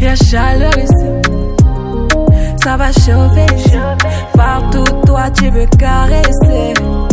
a chaleur ici. Ça va chauffer ici. Partout, toi, tu veux caresser.